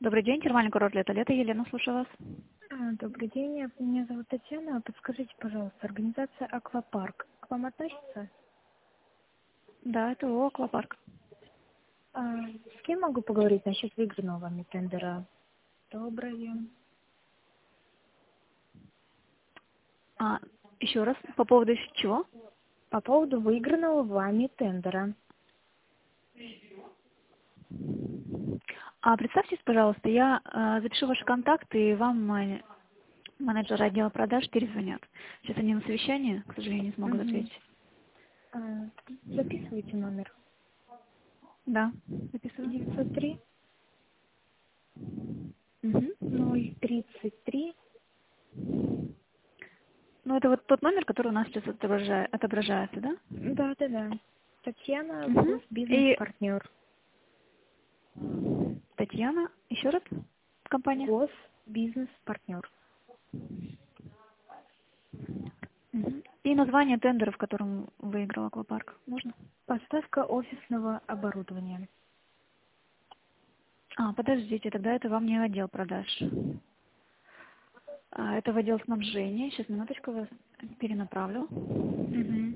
Добрый день, термальный курорт Лето. Елена, слушаю вас. Добрый день, меня зовут Татьяна. Подскажите, пожалуйста, организация «Аквапарк» к вам относится? Да, это аквапарк. С кем могу поговорить насчет выигранного вами тендера? Доброе. Еще раз, по поводу чего? По поводу выигранного вами тендера. Представьтесь, пожалуйста, я запишу ваши контакты, и вам менеджер отдела продаж перезвонят. Сейчас они на совещании, к сожалению, не смогут ответить. Записывайте номер. Да, записываю. 903 Угу. 033. Ну, это вот тот номер, который у нас сейчас отображается, да? Да. Татьяна, Угу. И госбизнес-партнер. Татьяна, еще раз, компания. Госбизнес-партнер. Угу. И название тендера, в котором выиграл аквапарк. Можно? Поставка офисного оборудования. Подождите, тогда это вам не отдел продаж. Это в отдел снабжения. Сейчас, минуточку, вас перенаправлю.